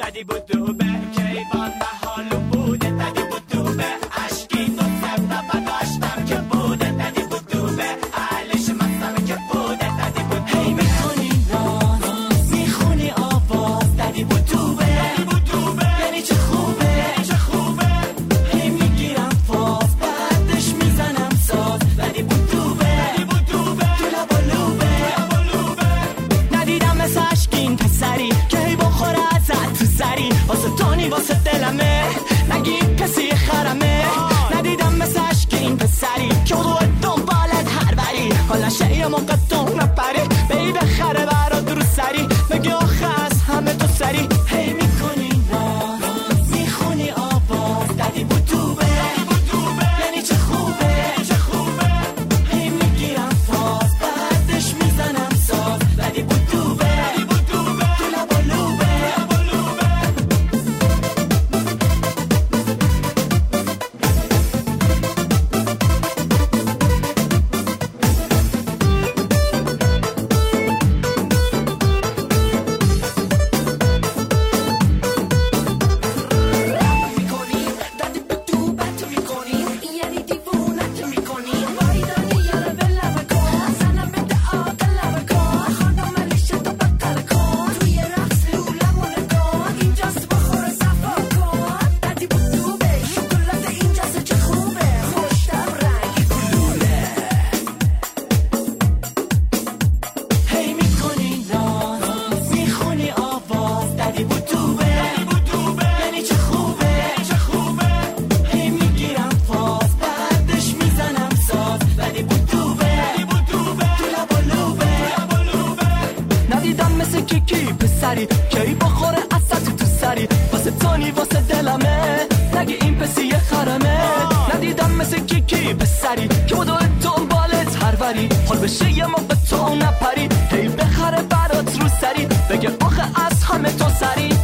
دادی بود تو به کیوان محالو بوده دادی بود تو به عشقی تو سبنا بداشتم که بوده دادی بود تو به حالش مثلا که بوده دادی بود هی میکنی ناز میخونی آواز دادی بود تو به یعنی چه خوبه هی میگیرم فاز بعدش میزنم ساز دادی بود تو به تو لبا لوبه ندیدم مثل عشقین پسری که هی بخوره ازت تو سری واسه تونی واسه دلمه نگی کسی خرمه ندیدم مثل عشقین پسری که رو دنبالت هر بری حالا شیه موقع تو نپری بی بخره برات رو سری بگی آخه از همه تو سری هی میکنی ناز میخونی آواز دادی بود تو به یعنی چه خوبه هی میگیرم فاز بعدش میزنم ساز دادی بود تو به تو لبا لوبه هی میکنی ناز میخونی آواز دادی بود تو به یعنی چه خوبه هی میگیرم فاز بعدش میزنم ساز دادی بود تو به تو لبا لوبه ندیدم مثل کیکی پسری که ای بخوره اصد تو سری واسه تونی واسه دلمه نگی این پسی خرمه ندیدم مثل کیکی پسری که بدو دنبالت هر وری حال بشه یه موقع تو نپری هی بخره برات رو سری بگه آخه از همه تو سری